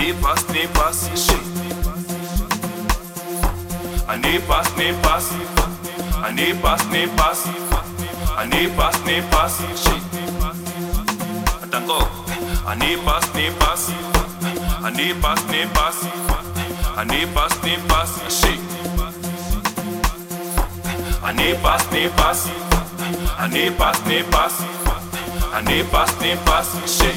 shit. Ani pass, shit. Tango. Ani pass, shit. Ani pass, shit.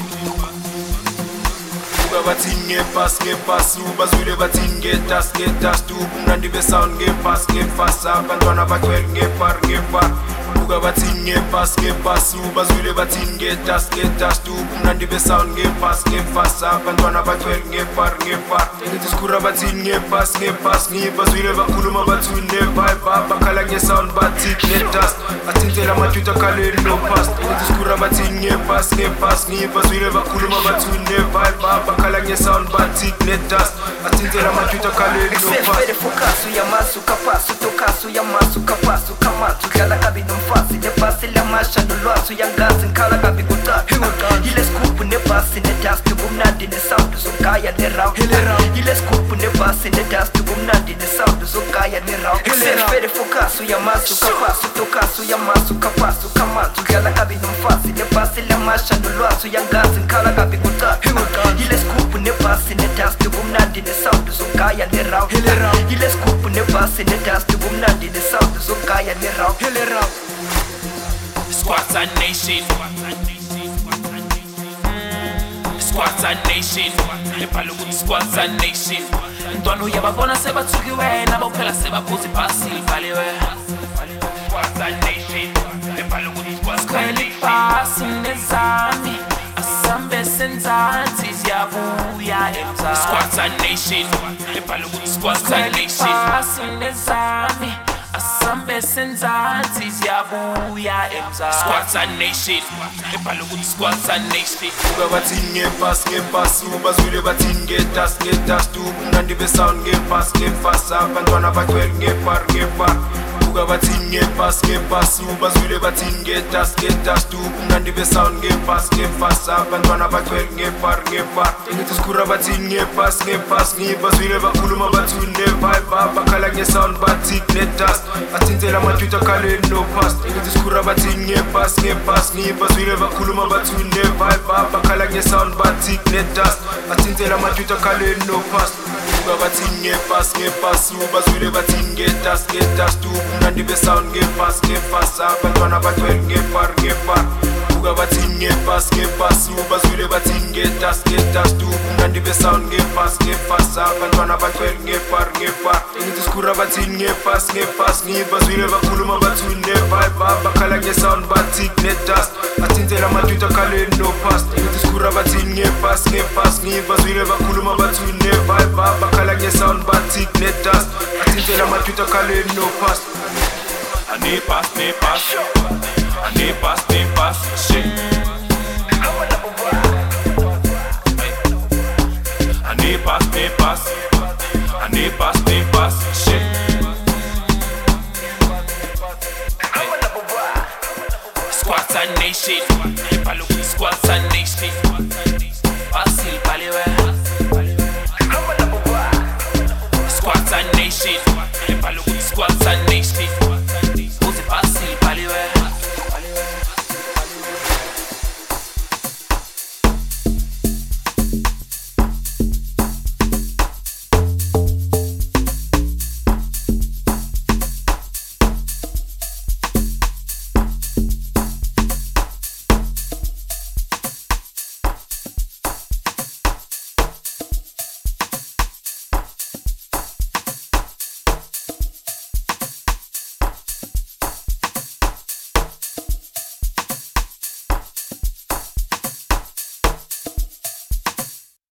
Batinge pass, ubazwile batinge tas, tu kumnandi besound pass, abantwana bathwele ngepar. Buka batinge pass, ubazwile batinge tas, tu kumnandi besound pass, abantwana bathwele ngepar. Diskura batinge pass, ngibazwile bakhuluma bathune vibe, bakhala ngesound bathi netas, athintela mathuta khaleni no past. Diskura batinge pass, ngibazwile bakhuluma bathune vibe, bakhala ngesound bathi netas, athintela mathuta khaleni no past. Sefere focasu yamasu kapasu tokasu yamasu kapasu kamathu dlala kabi nomfasi nebhasi lamasha nolwasu yangazi ngikhala kabi kuthathu yile scoop nebhasi nedust kumnandi nesound zogaya neround yile scoop nebhasi nedust kumnandi nesound zogaya neround sefere focasu yamasu kapasu tokasu yamasu kapasu kamathu dlala kabi nomfasi nebhasi lamasha nolwasu yangazi ngikhala kabi kuthathu yile scoop nebhasi nedust kumnandi nesound zogaya neround yile scoop nebhasi nedust kumnandi nesound zogaya neround Squats and nation. Squats and nation. Lephalukuthi squats and nation. Ntwana uyababona sebathukiwe nabophela sebaphuza iphasi livaliwe. Squats and nation. Lephalukuthi squats and nation. Nezami asambe senzansi ziyabuya emzansi. Squats and nation. Lephalukuthi squats and nation. Nezami asambe senzansi ziyabuya emzansi. Squats and nation. Lephalukuthi squats and nation. Buka batinge pass, ubazwile batinge tas, tu kumnandi besound pass, abantwana bathwele ngepar. Buka batinge pass, ubazwile batinge tas, tu kumnandi besound pass, abantwana bathwele ngepar. Diskura batinge pass, ngibazwile bakhuluma bathune vibe, bakhala ngesound bathi netas, athintela mathuta khaleni no past. Diskura batinge pass, ngibazwile bakhuluma bathune vibe, bakhala ngesound bathi netas, athintela mathuta khaleni no past. Buka batinge pass, ubazwile batinge tas, tu kumnandi besound pass, abantwana bathwele ngepar. Buka batinge pass, ubazwile batinge tas, tu kumnandi besound pass, abantwana bathwele ngepar. Diskura batinge pass, ngibazwile bakhuluma bathune vibe, bakhala ngesound bathi netas, athintela mathuta khaleni no past. Diskura batinge pass, ngibazwile bakhuluma bathune vibe, bakhala ngesound bathi netas, athintela mathuta khaleni no past. Ani pass, shit. Ani pass, shit. Squats and nation. Lephalukuthi squats and nation. Pass il paliwe.